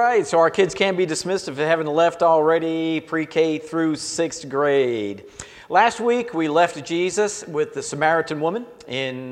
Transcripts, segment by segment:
right, so our kids can be dismissed if they haven't left already, pre-K through 6th grade. Last week, we left Jesus with the Samaritan woman in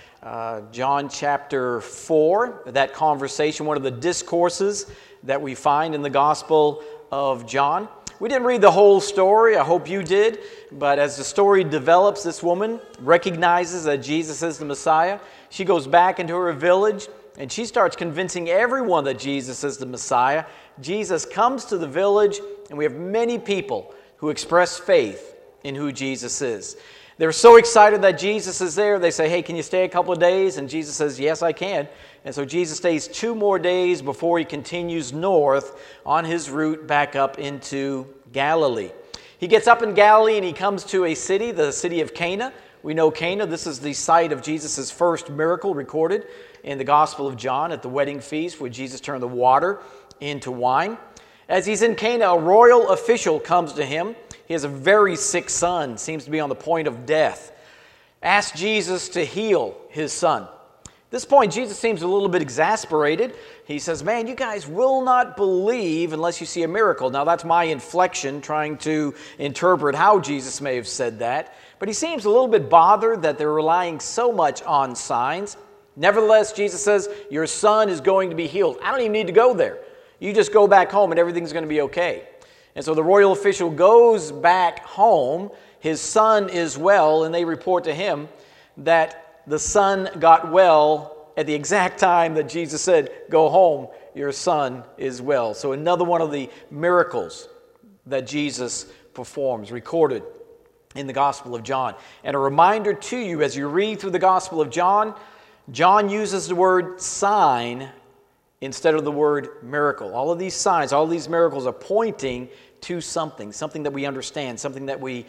John chapter 4. That conversation, one of the discourses that we find in the Gospel of John. We didn't read the whole story, I hope you did, but as the story develops, this woman recognizes that Jesus is the Messiah. She goes back into her village, and she starts convincing everyone that Jesus is the Messiah. Jesus comes to the village, and we have many people who express faith in who Jesus is. They're so excited that Jesus is there, they say, hey, can you stay a couple of days? And Jesus says, yes, I can. And so Jesus stays 2 more days before he continues north on his route back up into Galilee. He gets up in Galilee and he comes to a city, the city of Cana. We know Cana, this is the site of Jesus' first miracle recorded in the Gospel of John at the wedding feast where Jesus turned the water into wine. As he's in Cana, a royal official comes to him. He has a very sick son, seems to be on the point of death. Asks Jesus to heal his son. At this point, Jesus seems a little bit exasperated. He says, man, you guys will not believe unless you see a miracle. Now, that's my inflection, trying to interpret how Jesus may have said that. But he seems a little bit bothered that they're relying so much on signs. Nevertheless, Jesus says, your son is going to be healed. I don't even need to go there. You just go back home and everything's going to be okay. And so the royal official goes back home. His son is well, and they report to him that the son got well at the exact time that Jesus said, go home, your son is well. So another one of the miracles that Jesus performs, recorded in the Gospel of John. And a reminder to you, as you read through the Gospel of John, John uses the word sign instead of the word miracle. All of these signs, all of these miracles are pointing to something that we understand, something that we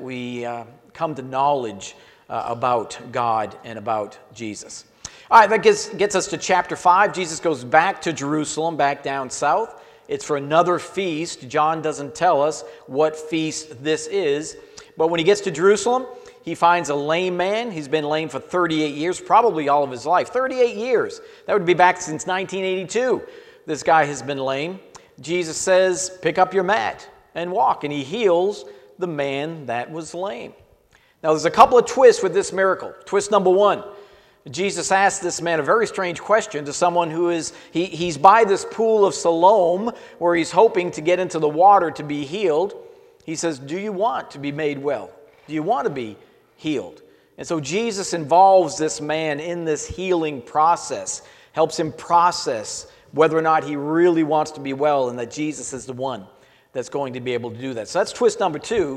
come to knowledge about God and about Jesus. All right, that gets us to chapter 5. Jesus goes back to Jerusalem, back down south. It's for another feast. John doesn't tell us what feast this is. But when he gets to Jerusalem, he finds a lame man. He's been lame for 38 years, probably all of his life. 38 years. That would be back since 1982. This guy has been lame. Jesus says, pick up your mat and walk. And he heals the man that was lame. Now, there's a couple of twists with this miracle. Twist number 1. Jesus asked this man a very strange question to someone who is, he's by this pool of Siloam where he's hoping to get into the water to be healed. He says, do you want to be made well? Do you want to be healed? And so Jesus involves this man in this healing process, helps him process whether or not he really wants to be well and that Jesus is the one that's going to be able to do that. So that's twist number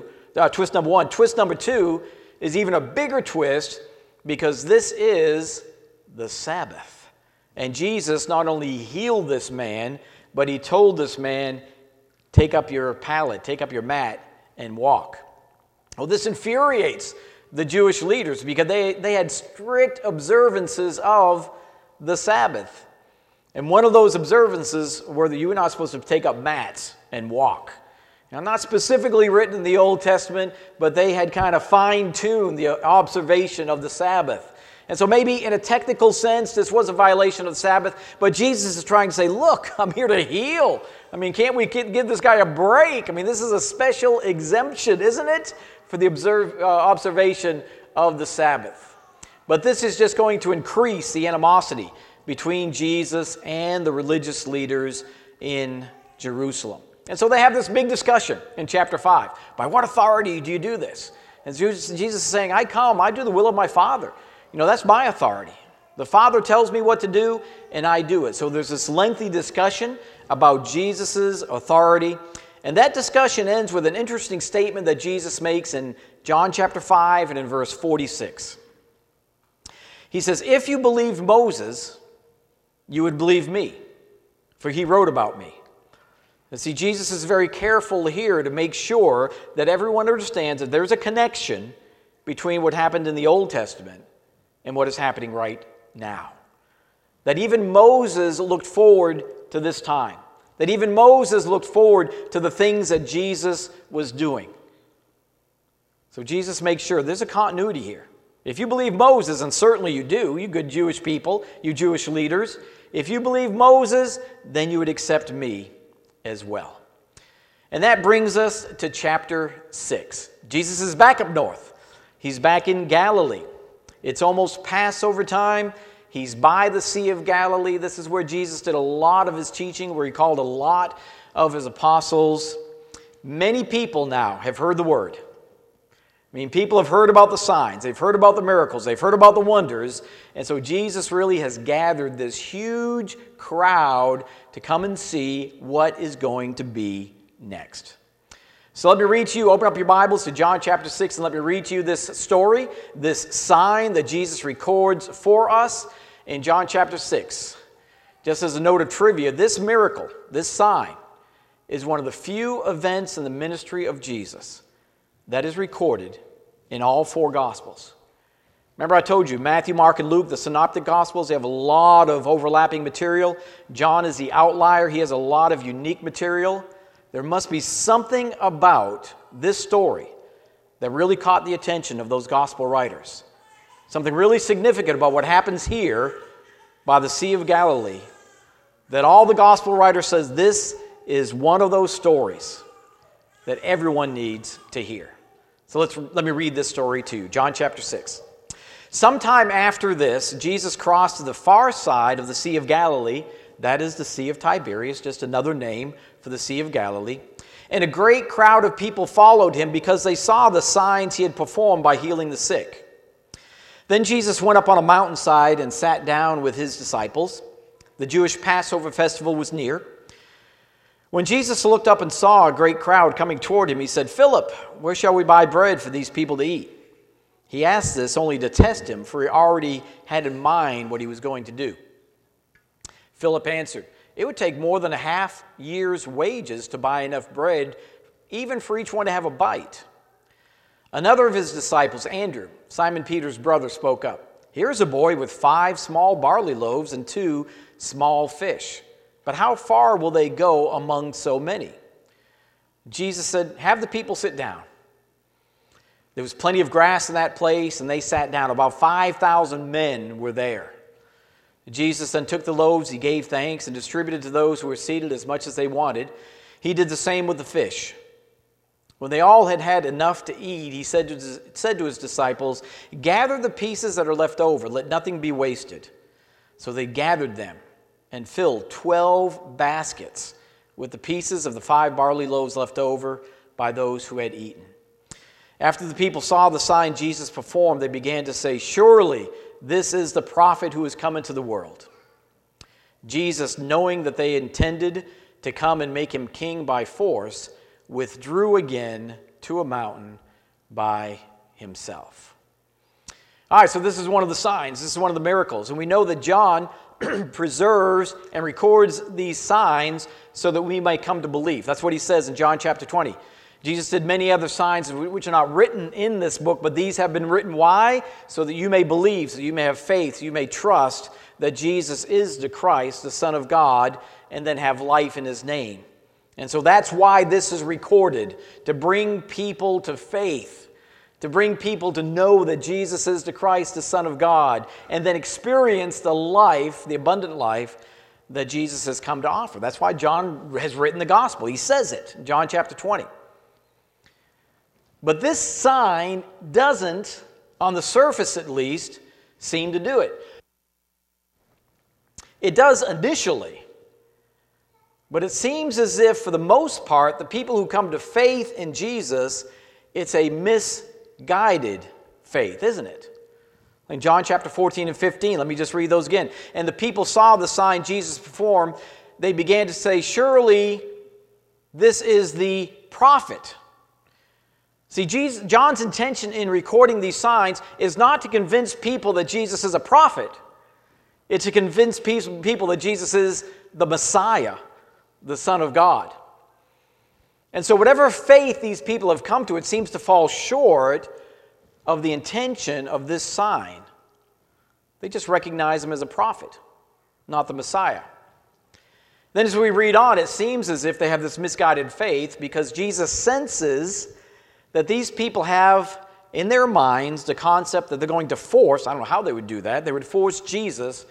1. Twist number 2 is even a bigger twist because this is the Sabbath. And Jesus not only healed this man, but he told this man, take up your pallet, take up your mat, and walk. Well, this infuriates the Jewish leaders because they had strict observances of the Sabbath. And one of those observances were that you were not supposed to take up mats and walk. Now, not specifically written in the Old Testament, but they had kind of fine-tuned the observation of the Sabbath. And so maybe in a technical sense, this was a violation of the Sabbath, but Jesus is trying to say, look, I'm here to heal. I mean, can't we give this guy a break? I mean, this is a special exemption, isn't it, for the observation of the Sabbath. But this is just going to increase the animosity between Jesus and the religious leaders in Jerusalem. And so they have this big discussion in chapter 5. By what authority do you do this? And Jesus is saying, I do the will of my Father. You know, that's my authority. The Father tells me what to do, and I do it. So there's this lengthy discussion about Jesus' authority. And that discussion ends with an interesting statement that Jesus makes in John chapter 5 and in verse 46. He says, if you believed Moses, you would believe me, for he wrote about me. And see, Jesus is very careful here to make sure that everyone understands that there's a connection between what happened in the Old Testament and what is happening right now. That even Moses looked forward to this time. That even Moses looked forward to the things that Jesus was doing. So Jesus makes sure there's a continuity here. If you believe Moses, and certainly you do, you good Jewish people, you Jewish leaders, If you believe Moses, then you would accept me as well. And that brings us to chapter 6. Jesus is back up north. He's back in Galilee. It's almost Passover time. He's by the Sea of Galilee. This is where Jesus did a lot of his teaching, where he called a lot of his apostles. Many people now have heard the word. I mean, people have heard about the signs. They've heard about the miracles. They've heard about the wonders. And so Jesus really has gathered this huge crowd to come and see what is going to be next. So let me read to you, open up your Bibles to John chapter 6, and let me read to you this story, this sign that Jesus records for us in John chapter 6. Just as a note of trivia, this miracle, this sign, is one of the few events in the ministry of Jesus that is recorded in all four Gospels. Remember I told you, Matthew, Mark, and Luke, the synoptic Gospels, they have a lot of overlapping material. John is the outlier. He has a lot of unique material. There must be something about this story that really caught the attention of those Gospel writers. Something really significant about what happens here by the Sea of Galilee, that all the Gospel writers says this is one of those stories that everyone needs to hear. So let me read this story to you. John chapter 6. Sometime after this, Jesus crossed to the far side of the Sea of Galilee. That is the Sea of Tiberias, just another name for the Sea of Galilee. And a great crowd of people followed him because they saw the signs he had performed by healing the sick. Then Jesus went up on a mountainside and sat down with his disciples. The Jewish Passover festival was near. When Jesus looked up and saw a great crowd coming toward him, he said, "Philip, where shall we buy bread for these people to eat?" He asked this only to test him, for he already had in mind what he was going to do. Philip answered, "It would take more than a half year's wages to buy enough bread, even for each one to have a bite." Another of his disciples, Andrew, Simon Peter's brother, spoke up. "Here's a boy with 5 small barley loaves and 2 small fish. But how far will they go among so many?" Jesus said, "Have the people sit down." There was plenty of grass in that place, and they sat down. About 5,000 men were there. Jesus then took the loaves, he gave thanks, and distributed to those who were seated as much as they wanted. He did the same with the fish. When they all had had enough to eat, he said to his disciples, "Gather the pieces that are left over, let nothing be wasted." So they gathered them and filled 12 baskets with the pieces of the 5 barley loaves left over by those who had eaten. After the people saw the sign Jesus performed, they began to say, "Surely this is the prophet who has come into the world." Jesus, knowing that they intended to come and make him king by force, withdrew again to a mountain by himself. All right, so this is one of the signs. This is one of the miracles. And we know that John preserves and records these signs so that we might come to believe. That's what he says in John chapter 20. Jesus did many other signs which are not written in this book, but these have been written. Why? So that you may believe, so you may have faith, so you may trust that Jesus is the Christ, the Son of God, and then have life in his name. And so that's why this is recorded, to bring people to faith, to bring people to know that Jesus is the Christ, the Son of God, and then experience the life, the abundant life that Jesus has come to offer. That's why John has written the gospel. He says it, John chapter 20. But this sign doesn't, on the surface at least, seem to do it. It does initially, but it seems as if, for the most part, the people who come to faith in Jesus, it's a misguided faith, isn't it? In John chapter 14 and 15, let me just read those again. "And the people saw the sign Jesus performed. They began to say, 'Surely this is the prophet.'" See, John's intention in recording these signs is not to convince people that Jesus is a prophet. It's to convince people that Jesus is the Messiah, the Son of God. And so whatever faith these people have come to, it seems to fall short of the intention of this sign. They just recognize him as a prophet, not the Messiah. Then as we read on, it seems as if they have this misguided faith because Jesus senses that these people have in their minds the concept that they're going to force, I don't know how they would do that, they would force Jesus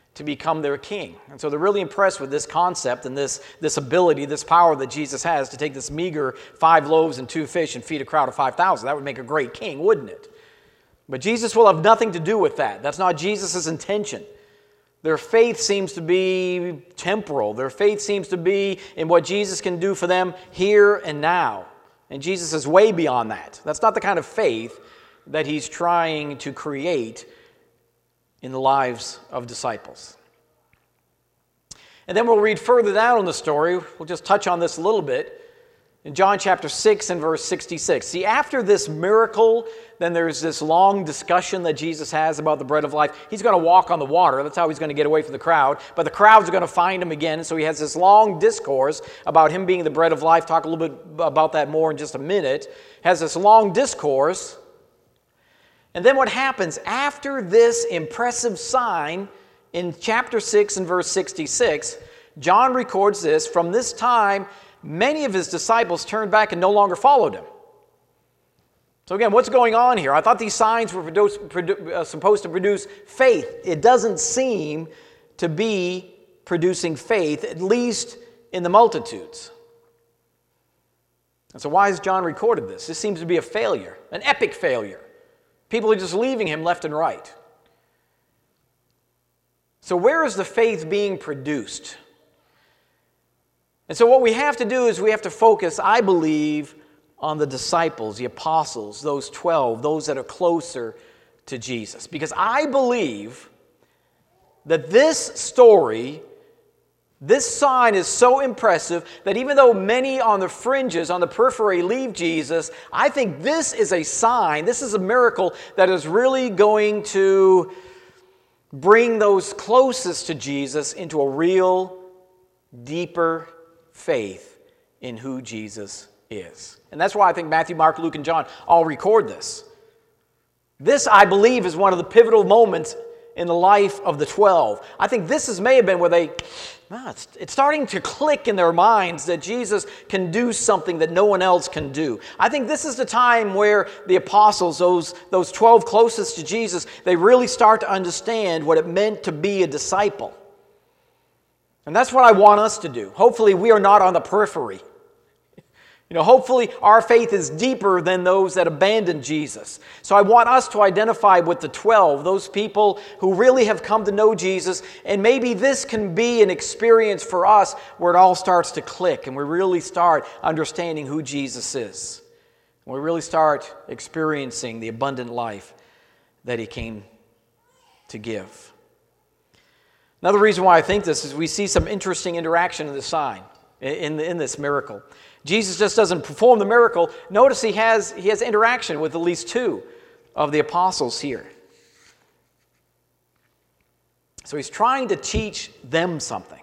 to become their king. And so they're really impressed with this concept and this ability, this power that Jesus has to take this meager 5 loaves and 2 fish and feed a crowd of 5,000. That would make a great king, wouldn't it? But Jesus will have nothing to do with that. That's not Jesus' intention. Their faith seems to be temporal. Their faith seems to be in what Jesus can do for them here and now. And Jesus is way beyond that. That's not the kind of faith that he's trying to create in the lives of disciples. And then we'll read further down in the story. We'll just touch on this a little bit. In John chapter 6 and verse 66. See, after this miracle, then there's this long discussion that Jesus has about the bread of life. He's going to walk on the water. That's how he's going to get away from the crowd. But the crowds are going to find him again. So he has this long discourse about him being the bread of life. Talk a little bit about that more in just a minute. Has this long discourse. And then what happens after this impressive sign in chapter 6 and verse 66, John records this. From this time, many of his disciples turned back and no longer followed him. So again, what's going on here? I thought these signs were supposed to produce faith. It doesn't seem to be producing faith, at least in the multitudes. And so why has John recorded this? This seems to be a failure, an epic failure. People are just leaving him left and right. So where is the faith being produced? And so what we have to do is we have to focus, I believe, on the disciples, the apostles, those 12, those that are closer to Jesus. Because I believe that this story, this sign is so impressive that even though many on the fringes, on the periphery, leave Jesus, I think this is a sign, this is a miracle that is really going to bring those closest to Jesus into a real, deeper faith in who Jesus is. And that's why I think Matthew, Mark, Luke, and John all record this. This, I believe, is one of the pivotal moments in the life of the 12. I think this may have been where it's starting to click in their minds that Jesus can do something that no one else can do. I think this is the time where the apostles, those 12 closest to Jesus, they really start to understand what it meant to be a disciple. And that's what I want us to do. Hopefully we are not on the periphery. Hopefully our faith is deeper than those that abandoned Jesus. So I want us to identify with the 12, those people who really have come to know Jesus, and maybe this can be an experience for us where it all starts to click and we really start understanding who Jesus is. And we really start experiencing the abundant life that he came to give. Another reason why I think this is we see some interesting interaction in the sign, in this miracle. Jesus just doesn't perform the miracle. Notice he has interaction with at least 2 of the apostles here. So he's trying to teach them something.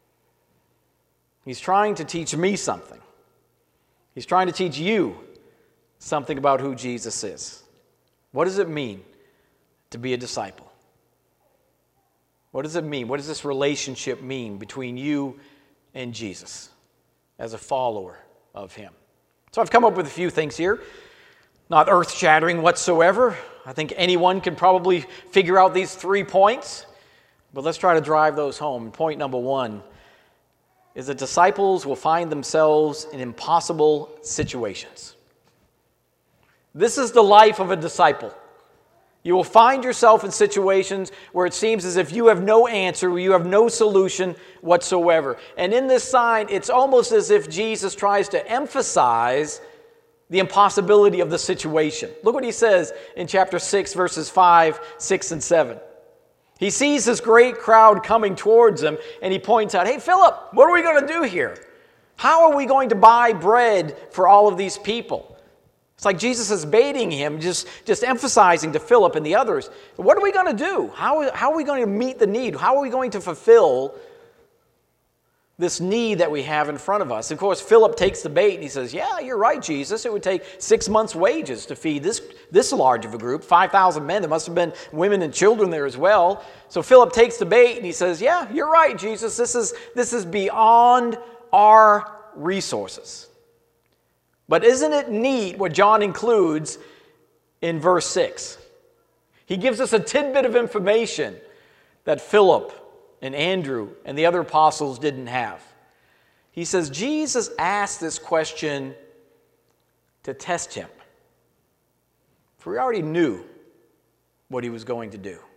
He's trying to teach me something. He's trying to teach you something about who Jesus is. What does it mean to be a disciple? What does it mean? What does this relationship mean between you and Jesus as a follower of him? So I've come up with a few things here. Not earth-shattering whatsoever. I think anyone can probably figure out these 3 points. But let's try to drive those home. Point number 1 is that disciples will find themselves in impossible situations. This is the life of a disciple. You will find yourself in situations where it seems as if you have no answer, where you have no solution whatsoever. And in this sign, it's almost as if Jesus tries to emphasize the impossibility of the situation. Look what he says in chapter 6, verses 5, 6, and 7. He sees this great crowd coming towards him, and he points out, "Hey, Philip, what are we going to do here? How are we going to buy bread for all of these people?" It's like Jesus is baiting him, just emphasizing to Philip and the others, what are we going to do? How are we going to meet the need? How are we going to fulfill this need that we have in front of us? Of course, Philip takes the bait and he says, "Yeah, you're right, Jesus. It would take 6 months' wages to feed this large of a group, 5,000 men. There must have been women and children there as well." So Philip takes the bait and he says, "Yeah, you're right, Jesus. This is beyond our resources." But isn't it neat what John includes in verse 6? He gives us a tidbit of information that Philip and Andrew and the other apostles didn't have. He says Jesus asked this question to test him. For he already knew what he was going to do.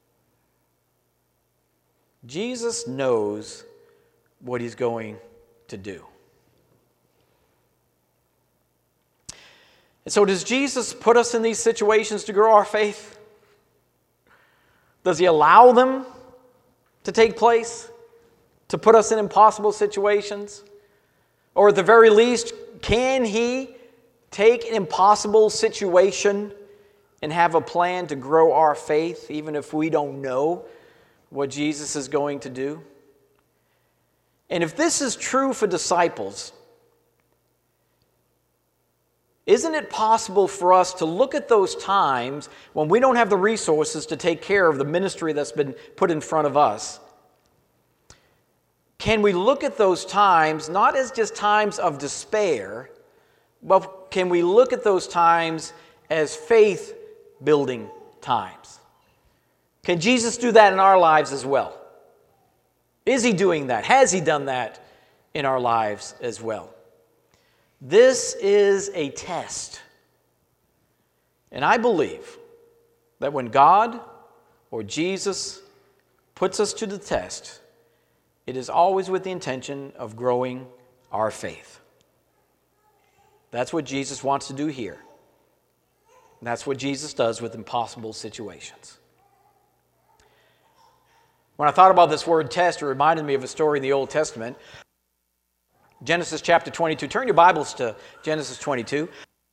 Jesus knows what he's going to do. And so does Jesus put us in these situations to grow our faith? Does he allow them to take place? To put us in impossible situations? Or at the very least, can he take an impossible situation and have a plan to grow our faith, even if we don't know what Jesus is going to do? And if this is true for disciples, isn't it possible for us to look at those times when we don't have the resources to take care of the ministry that's been put in front of us? Can we look at those times not as just times of despair, but can we look at those times as faith-building times? Can Jesus do that in our lives as well? Is he doing that? Has he done that in our lives as well? This is a test. And I believe that when God or Jesus puts us to the test, it is always with the intention of growing our faith. That's what Jesus wants to do here. And that's what Jesus does with impossible situations. When I thought about this word test, it reminded me of a story in the Old Testament. Genesis chapter 22. Turn your Bibles to Genesis 22.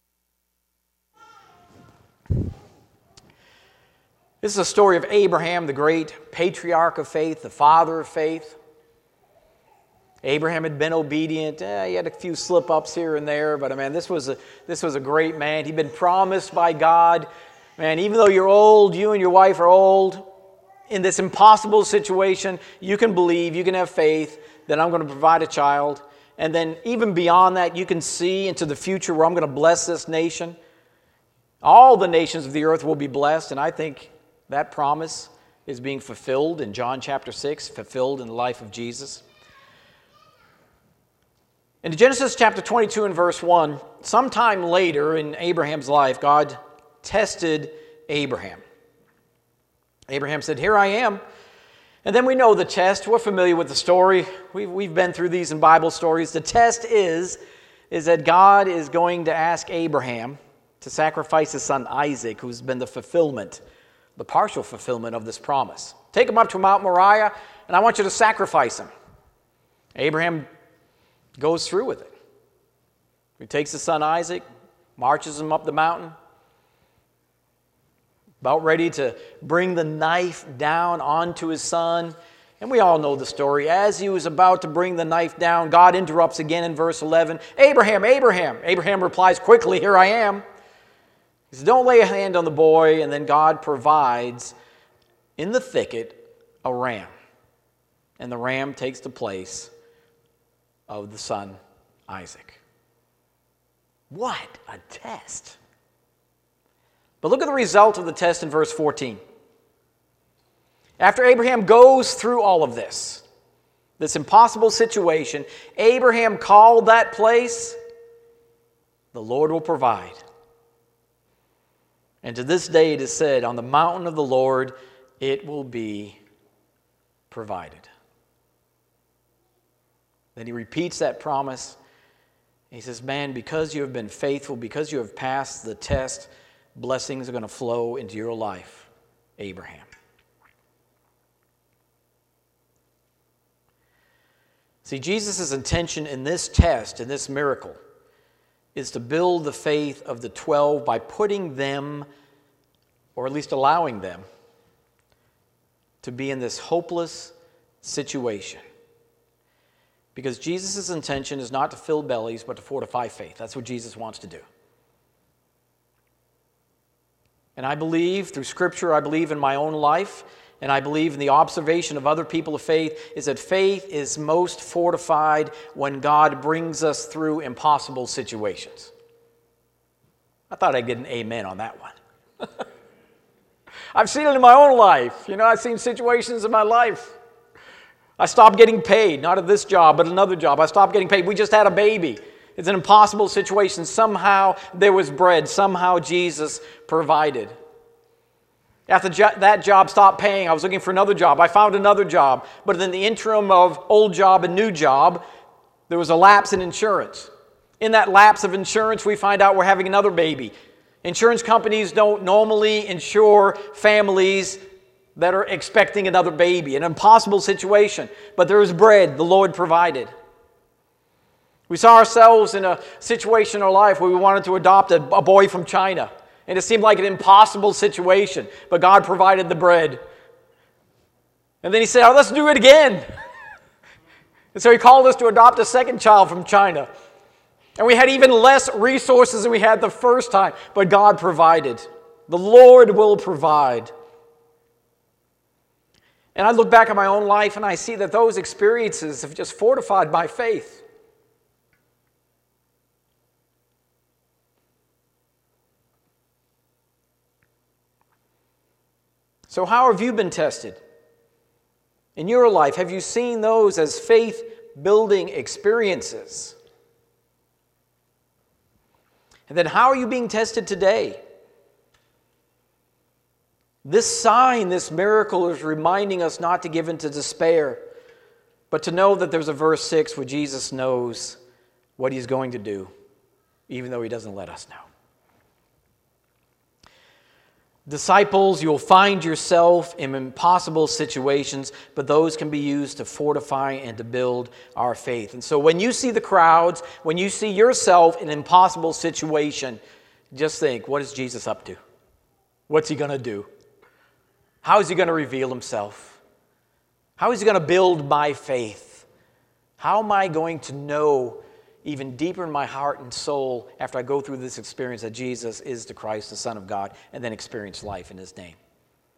This is a story of Abraham, the great patriarch of faith, the father of faith. Abraham had been obedient. He had a few slip-ups here and there, but man, this was a great man. He'd been promised by God. Man, even though you're old, you and your wife are old, in this impossible situation, you can believe, you can have faith that I'm going to provide a child. And then even beyond that, you can see into the future where I'm going to bless this nation. All the nations of the earth will be blessed, and I think that promise is being fulfilled in John chapter 6, fulfilled in the life of Jesus. In Genesis chapter 22 and verse 1, sometime later in Abraham's life, God tested Abraham. Abraham said, "Here I am." And then we know the test. We're familiar with the story. We've been through these in Bible stories. The test is that God is going to ask Abraham to sacrifice his son Isaac, who's been the fulfillment, the partial fulfillment of this promise. Take him up to Mount Moriah, and I want you to sacrifice him. Abraham goes through with it. He takes his son Isaac, marches him up the mountain, about ready to bring the knife down onto his son. And we all know the story. As he was about to bring the knife down, God interrupts again in verse 11. "Abraham, Abraham." Abraham replies quickly, "Here I am." He says, "Don't lay a hand on the boy." And then God provides in the thicket a ram. And the ram takes the place of the son Isaac. What a test. But look at the result of the test in verse 14. After Abraham goes through all of this impossible situation, Abraham called that place, "The Lord will provide." And to this day it is said, "On the mountain of the Lord it will be provided." Then he repeats that promise. He says, "Man, because you have been faithful, because you have passed the test, blessings are going to flow into your life, Abraham." See, Jesus' intention in this test, in this miracle, is to build the faith of the 12 by putting them, or at least allowing them, to be in this hopeless situation. Because Jesus' intention is not to fill bellies, but to fortify faith. That's what Jesus wants to do. And I believe through Scripture, I believe in my own life, and I believe in the observation of other people of faith, is that faith is most fortified when God brings us through impossible situations. I thought I'd get an amen on that one. I've seen it in my own life. I've seen situations in my life I stopped getting paid, not at this job, but another job. I stopped getting paid. We just had a baby. It's an impossible situation. Somehow there was bread. Somehow Jesus provided. After that job stopped paying, I was looking for another job. I found another job. But in the interim of old job and new job, there was a lapse in insurance. In that lapse of insurance, we find out we're having another baby. Insurance companies don't normally insure families that are expecting another baby. An impossible situation. But there was bread. The Lord provided. We saw ourselves in a situation in our life where we wanted to adopt a boy from China. And it seemed like an impossible situation. But God provided the bread. And then He said, let's do it again. And so He called us to adopt a second child from China. And we had even less resources than we had the first time. But God provided. The Lord will provide. And I look back at my own life and I see that those experiences have just fortified my faith. So how have you been tested? In your life, have you seen those as faith-building experiences? And then how are you being tested today? This sign, this miracle is reminding us not to give into despair, but to know that there's a verse 6 where Jesus knows what He's going to do, even though He doesn't let us know. Disciples, you'll find yourself in impossible situations, but those can be used to fortify and to build our faith. And so when you see the crowds, when you see yourself in an impossible situation, just think, what is Jesus up to? What's He going to do? How is He going to reveal Himself? How is He going to build my faith? How am I going to know even deeper in my heart and soul after I go through this experience that Jesus is the Christ, the Son of God, and then experience life in His name?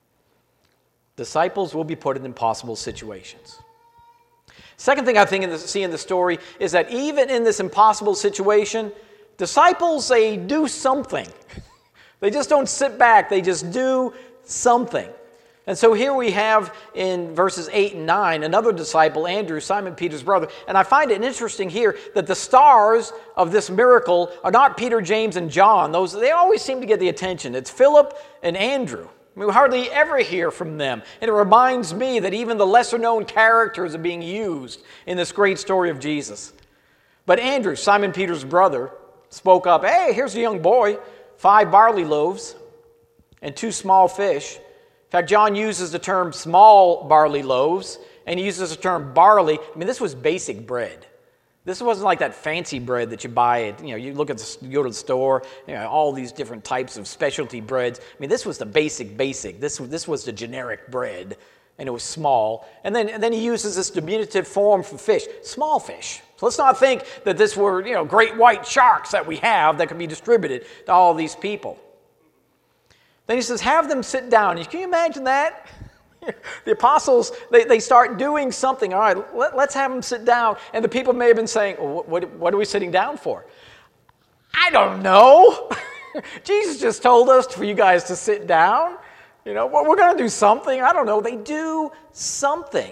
Disciples will be put in impossible situations. Second thing I see in the story is that even in this impossible situation, disciples, they do something. They just don't sit back. They just do something. And so here we have in verses 8 and 9, another disciple, Andrew, Simon Peter's brother. And I find it interesting here that the stars of this miracle are not Peter, James, and John. They always seem to get the attention. It's Philip and Andrew. I mean, we hardly ever hear from them. And it reminds me that even the lesser-known characters are being used in this great story of Jesus. But Andrew, Simon Peter's brother, spoke up, "Hey, here's a young boy, 5 barley loaves and 2 small fish." In fact, John uses the term small barley loaves, and he uses the term barley. I mean, this was basic bread. This wasn't like that fancy bread that you buy at, you go to the store, all these different types of specialty breads. I mean, this was the basic. This was the generic bread, and it was small. And then he uses this diminutive form for fish, small fish. So let's not think that this were, great white sharks that we have that can be distributed to all these people. Then he says, have them sit down. Can you imagine that? The apostles, they start doing something. All right, let's have them sit down. And the people may have been saying, well, what are we sitting down for? I don't know. Jesus just told us for you guys to sit down. We're going to do something. I don't know. They do something.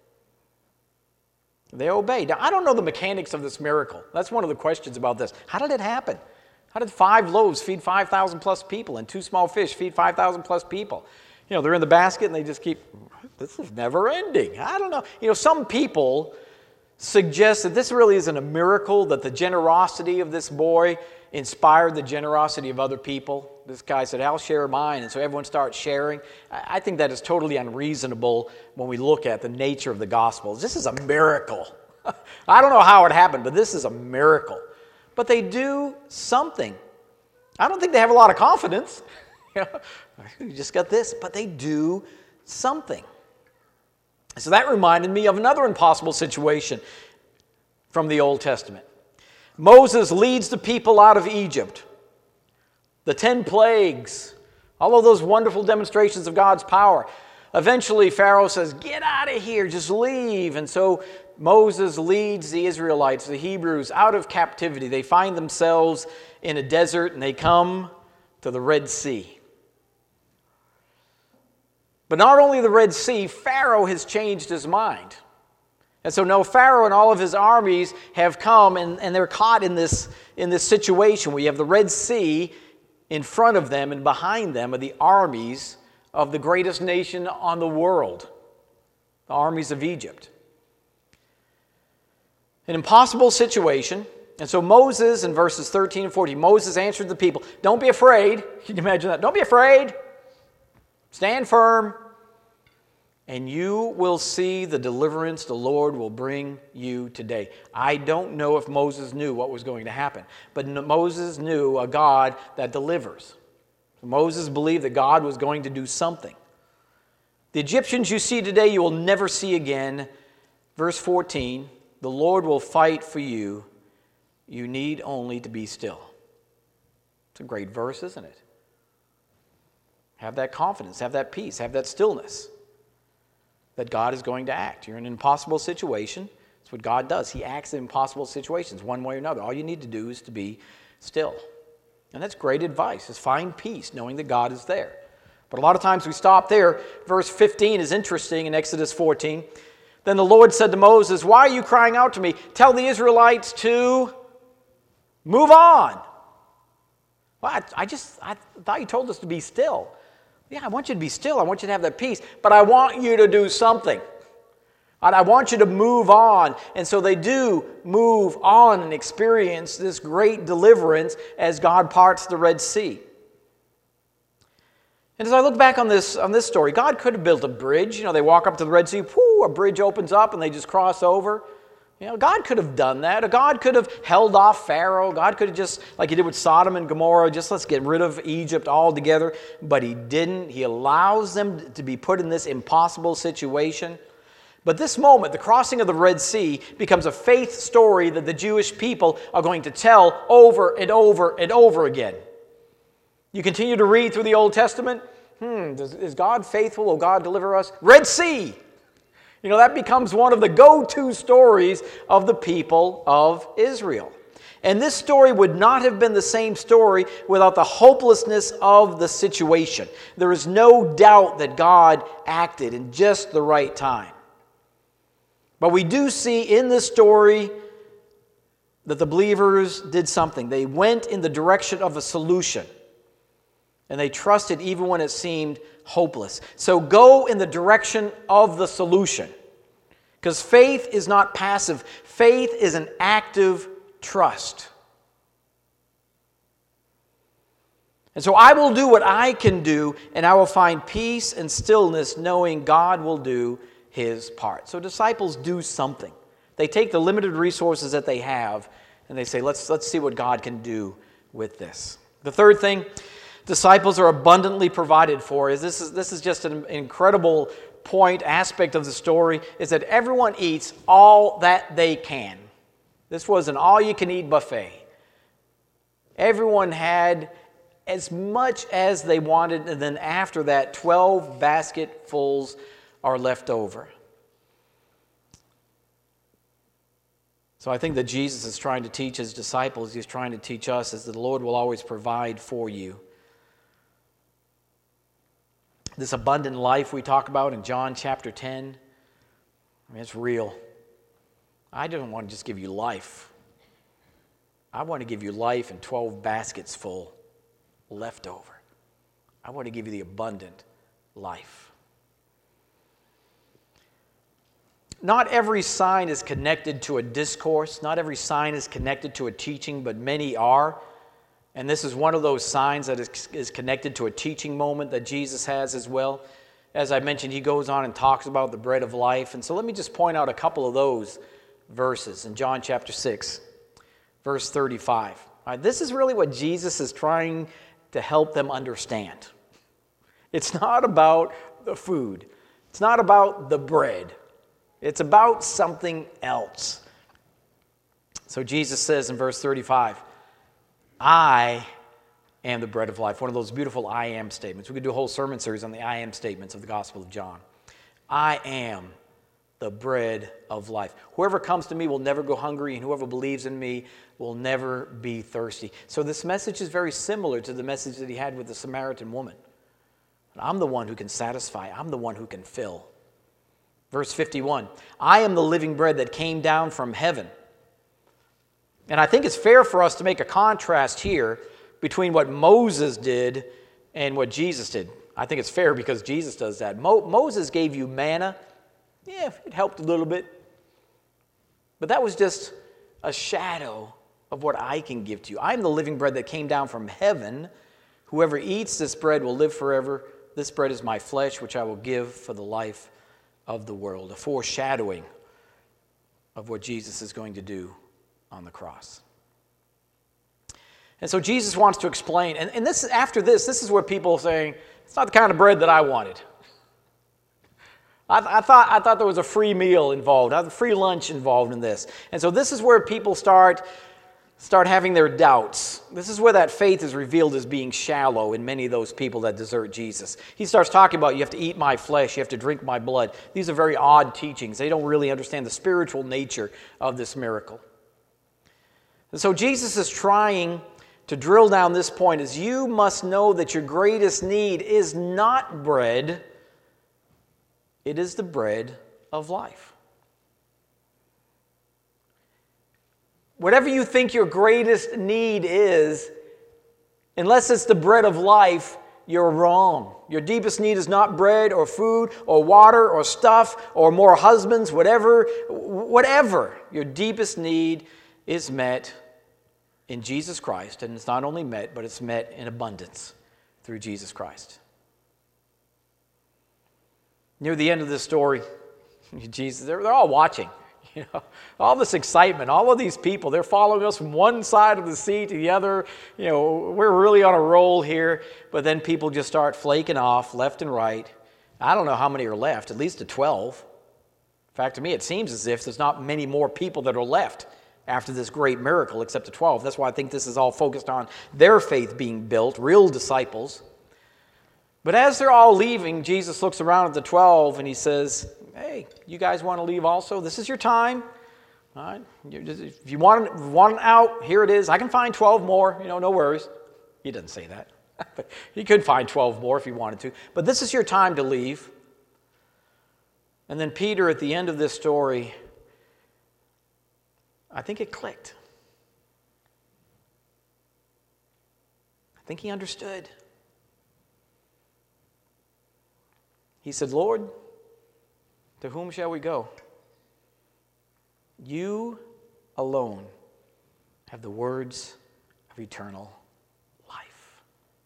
They obey. Now, I don't know the mechanics of this miracle. That's one of the questions about this. How did it happen? How did 5 loaves feed 5,000 plus people and 2 small fish feed 5,000 plus people? They're in the basket and they just keep, this is never ending. I don't know. Some people suggest that this really isn't a miracle, that the generosity of this boy inspired the generosity of other people. This guy said, I'll share mine. And so everyone starts sharing. I think that is totally unreasonable when we look at the nature of the Gospels. This is a miracle. I don't know how it happened, but this is a miracle. But they do something. I don't think they have a lot of confidence. You just got this, but they do something. So that reminded me of another impossible situation from the Old Testament. Moses leads the people out of Egypt. The 10 plagues, all of those wonderful demonstrations of God's power. Eventually, Pharaoh says, get out of here, just leave. And so Moses leads the Israelites, the Hebrews, out of captivity. They find themselves in a desert and they come to the Red Sea. But not only the Red Sea, Pharaoh has changed his mind. And so now Pharaoh and all of his armies have come, and they're caught in this situation where you have the Red Sea in front of them, and behind them are the armies of the greatest nation on the world, the armies of Egypt. An impossible situation. And so Moses, in verses 13 and 14, Moses answered the people, don't be afraid. Can you imagine that? Don't be afraid. Stand firm, and you will see the deliverance the Lord will bring you today. I don't know if Moses knew what was going to happen, but Moses knew a God that delivers. Moses believed that God was going to do something. The Egyptians you see today, you will never see again. Verse 14, the Lord will fight for you. You need only to be still. It's a great verse, isn't it? Have that confidence, have that peace, have that stillness that God is going to act. You're in an impossible situation. That's what God does. He acts in impossible situations one way or another. All you need to do is to be still. And that's great advice, is find peace knowing that God is there. But a lot of times we stop there. Verse 15 is interesting in Exodus 14. Then the Lord said to Moses, why are you crying out to me? Tell the Israelites to move on. Well, I thought you told us to be still. Yeah, I want you to be still. I want you to have that peace. But I want you to do something. I want you to move on. And so they do move on and experience this great deliverance as God parts the Red Sea. And as I look back on this story, God could have built a bridge. They walk up to the Red Sea, a bridge opens up and they just cross over. God could have done that. God could have held off Pharaoh. God could have just, like he did with Sodom and Gomorrah, just let's get rid of Egypt altogether. But he didn't. He allows them to be put in this impossible situation. But this moment, the crossing of the Red Sea, becomes a faith story that the Jewish people are going to tell over and over and over again. You continue to read through the Old Testament. Is God faithful? Will God deliver us? Red Sea! That becomes one of the go-to stories of the people of Israel. And this story would not have been the same story without the hopelessness of the situation. There is no doubt that God acted in just the right time. But we do see in this story that the believers did something. They went in the direction of a solution. And they trusted even when it seemed hopeless. So go in the direction of the solution. Because faith is not passive. Faith is an active trust. And so I will do what I can do, and I will find peace and stillness knowing God will do his part. So disciples do something. They take the limited resources that they have, and they say, let's see what God can do with this. The third thing, disciples are abundantly provided for. This is just an incredible aspect of the story, is that everyone eats all that they can. This was an all-you-can-eat buffet. Everyone had as much as they wanted, and then after that, 12 basketfuls are left over. So I think that Jesus is trying to teach his disciples, he's trying to teach us, is that the Lord will always provide for you. This abundant life we talk about in John chapter 10, it's real. I don't want to just give you life. I want to give you life in 12 baskets full left over. I want to give you the abundant life. Not every sign is connected to a discourse. Not every sign is connected to a teaching, but many are. And this is one of those signs that is connected to a teaching moment that Jesus has as well. As I mentioned, he goes on and talks about the bread of life. And so let me just point out a couple of those verses in John chapter 6, verse 35. All right, this is really what Jesus is trying to help them understand. It's not about the food. It's not about the bread. It's about something else. So Jesus says in verse 35, I am the bread of life. One of those beautiful I am statements. We could do a whole sermon series on the I am statements of the Gospel of John. I am the bread of life. Whoever comes to me will never go hungry, and whoever believes in me will never be thirsty. So this message is very similar to the message that he had with the Samaritan woman. I'm the one who can satisfy. I'm the one who can fill. Verse 51, I am the living bread that came down from heaven. And I think it's fair for us to make a contrast here between what Moses did and what Jesus did. I think it's fair because Jesus does that. Moses gave you manna. Yeah, it helped a little bit. But that was just a shadow of what I can give to you. I am the living bread that came down from heaven. Whoever eats this bread will live forever. This bread is my flesh, which I will give for the life of the world. A foreshadowing of what Jesus is going to do on the cross. And so Jesus wants to explain, and this after this is where people are saying, it's not the kind of bread that I wanted. I thought there was a free meal involved, a free lunch involved in this. And so this is where people start having their doubts. This is where that faith is revealed as being shallow in many of those people that desert Jesus. He starts talking about you have to eat my flesh, you have to drink my blood. These are very odd teachings. They don't really understand the spiritual nature of this miracle. And so Jesus is trying to drill down this point is you must know that your greatest need is not bread, it is the bread of life. Whatever you think your greatest need is, unless it's the bread of life, you're wrong. Your deepest need is not bread or food or water or stuff or more husbands, whatever. Your deepest need is met in Jesus Christ, and it's not only met, but it's met in abundance through Jesus Christ. Near the end of this story, Jesus, they're all watching. You know, all this excitement, all of these people, they're following us from one side of the sea to the other. You know, we're really on a roll here, but then people just start flaking off left and right. I don't know how many are left, at least 12. In fact, to me, it seems as if there's not many more people that are left after this great miracle except the 12. That's why I think this is all focused on their faith being built, real disciples. But as they're all leaving, Jesus looks around at the 12 and he says, hey, you guys want to leave also? This is your time. All right? If you want out, here it is. I can find 12 more. You know, no worries. He doesn't say that. But he could find 12 more if he wanted to. But this is your time to leave. And then Peter, at the end of this story, I think it clicked. I think he understood. He said, Lord, to whom shall we go? You alone have the words of eternal life.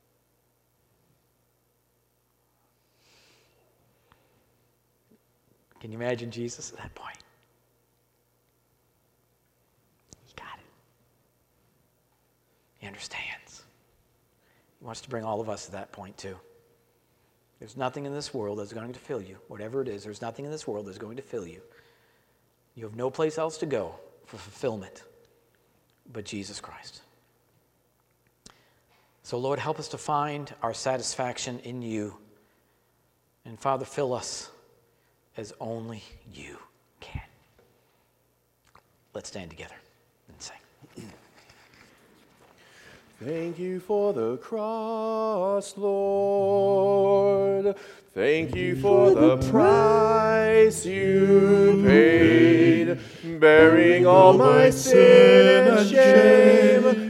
Can you imagine Jesus at that point? He got it. He understands. He wants to bring all of us to that point too. There's nothing in this world that's going to fill you. Whatever it is, there's nothing in this world that's going to fill you. You have no place else to go for fulfillment but Jesus Christ. So, Lord, help us to find our satisfaction in you. And, Father, fill us as only you can. Let's stand together and sing. Thank you for the cross, Lord. Thank you for the price you paid, bearing all my sin and shame.